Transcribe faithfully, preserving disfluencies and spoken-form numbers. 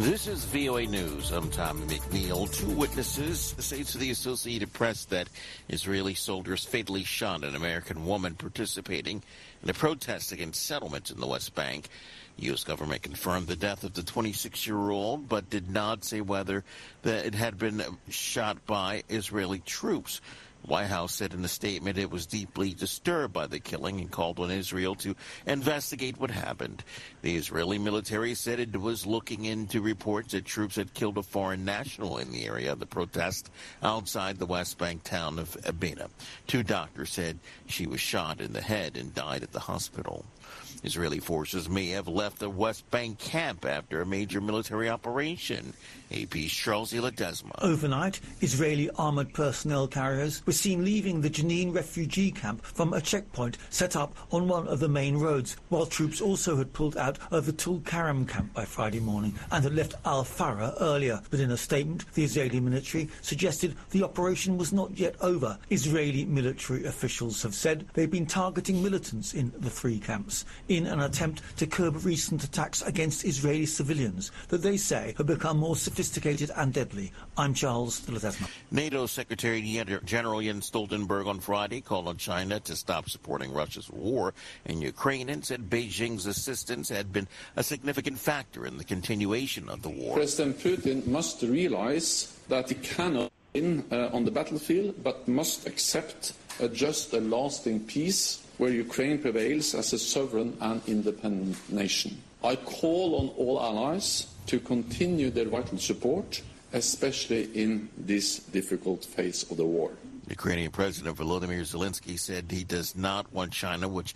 This is V O A News. I'm Tommy McNeil. Two witnesses say to the Associated Press that Israeli soldiers fatally shot an American woman participating in a protest against settlements in the West Bank. The U S government confirmed the death of the twenty-six-year-old, but did not say whether that it had been shot by Israeli troops. The White House said in a statement it was deeply disturbed by the killing and called on Israel to investigate what happened. The Israeli military said it was looking into reports that troops had killed a foreign national in the area of the protest outside the West Bank town of Abina. Two doctors said she was shot in the head and died at the hospital. Israeli forces may have left the West Bank camp after a major military operation. A P's Charles Ledesma. Overnight, Israeli armoured personnel carriers were seen leaving the Jenin refugee camp from a checkpoint set up on one of the main roads, while troops also had pulled out of the Tul Karam camp by Friday morning and had left Al-Farah earlier. But in a statement, the Israeli military suggested the operation was not yet over. Israeli military officials have said they've been targeting militants in the three camps in an attempt to curb recent attacks against Israeli civilians that they say have become more sophisticated and deadly. I'm Charles Ledesma. NATO Secretary General Jens Stoltenberg on Friday called on China to stop supporting Russia's war in Ukraine and said Beijing's assistance had been a significant factor in the continuation of the war. President Putin must realize that he cannot win uh, on the battlefield, but must accept a just and lasting peace where Ukraine prevails as a sovereign and independent nation. I call on all allies to continue their vital support, especially in this difficult phase of the war. Ukrainian President Volodymyr Zelensky said he does not want China, which